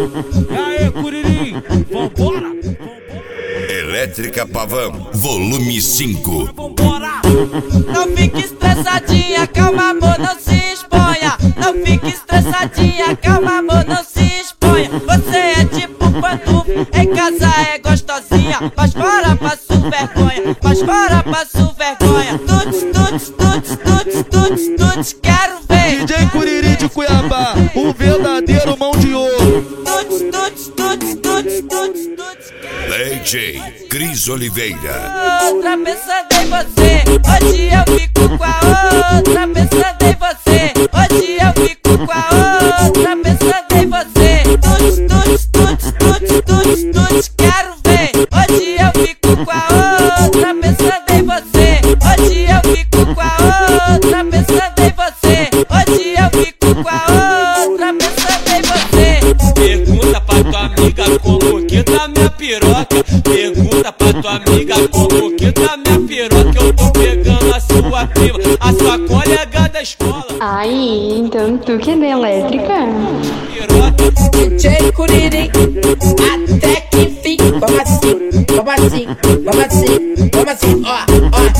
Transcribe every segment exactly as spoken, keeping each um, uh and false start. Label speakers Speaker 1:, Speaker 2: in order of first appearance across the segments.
Speaker 1: E aí, Curirim, vambora?
Speaker 2: Elétrica Pavão, volume cinco.
Speaker 1: Vambora!
Speaker 3: Não fique estressadinha, calma amor, não se exponha. Não fique estressadinha, calma amor, não se exponha. Você é tipo pantufa, em casa é gostosinha, mas fora passo vergonha, mas fora passo vergonha. Tuts, tuts, tuts, tuts, tuts, tuts, quero ver
Speaker 4: D J Curirim de Cuiabá, o verdadeiro mão de ouro.
Speaker 3: Tuts, tuts, tuts, tuts, tuts, tuts.
Speaker 2: D J Cris Oliveira.
Speaker 3: Outra pensando em você, hoje eu fico com a outra pensando em você, hoje eu fico com a outra pensando em você. Tuts, tuts, tuts, tuts, tuts, tuts, quero ver. Hoje eu fico com a outra pensando em você, hoje eu fico com a outra pensando em você, hoje eu fico com a outra pensando em você.
Speaker 1: Pergunta pra tua amiga como que tá minha piroca. Pergunta pra tua amiga como que tá minha piroca. Eu tô pegando a sua prima, a sua colega da escola.
Speaker 5: Ai, então tu que é da elétrica?
Speaker 1: Piroca.
Speaker 3: D J Curirim, até que enfim. Vamos assim, vamos assim, vamos assim, vamos assim, ó, ó.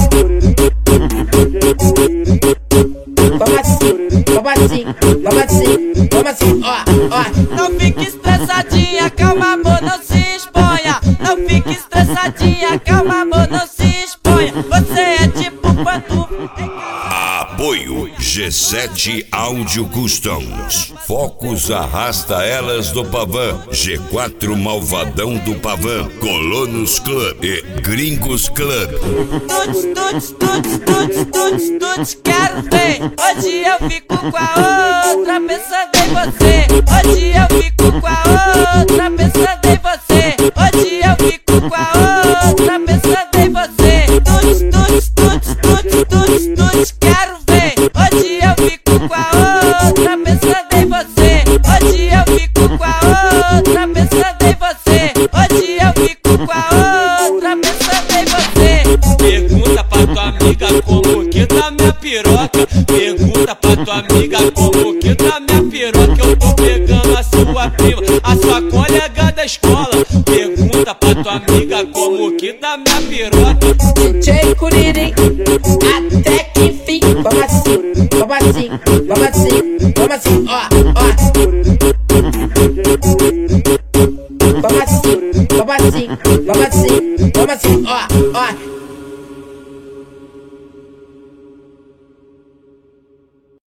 Speaker 3: Vamos assim, vamos assim, vamos assim, vamos assim, ó, ó. Não fique estressadinha, calma amor, não se exponha. Não fique estressadinha, calma amor, não se exponha. Você é tipo pantufa.
Speaker 2: Apoio G sete Audio Customs. Focus Arrasta Elas do Pavão. G quatro Malvadão do Pavão. Colonos Club e Gringos Club.
Speaker 3: Tuts, tuts, tuts, tuts, tuts, tuts, quero ver. Hoje eu fico com a outra pensando em você, hoje eu fico com a outra pensando em você, hoje eu fico com a outra pensando em você. Tuts, tuts, tuts, tuts, tuts, tuts, quero ver. Hoje eu fico com a outra pensando em você, hoje eu fico com a outra pensando em você, hoje eu fico com a outra pensando em você.
Speaker 1: Pergunta pra tua amiga como que tá minha piroca. Pergunta pra tua amiga como que tá minha piroca. Eu tô pegando a sua prima, a sua colega da escola. Pergunta pra tua amiga como que tá minha piroca.
Speaker 3: D J Curirim, até que enfim. Vamos assim, vamos assim, vamos assim, vamos assim, ó, ó. Vamos assim, vamos assim, vamos assim, vamos assim, ó, ó.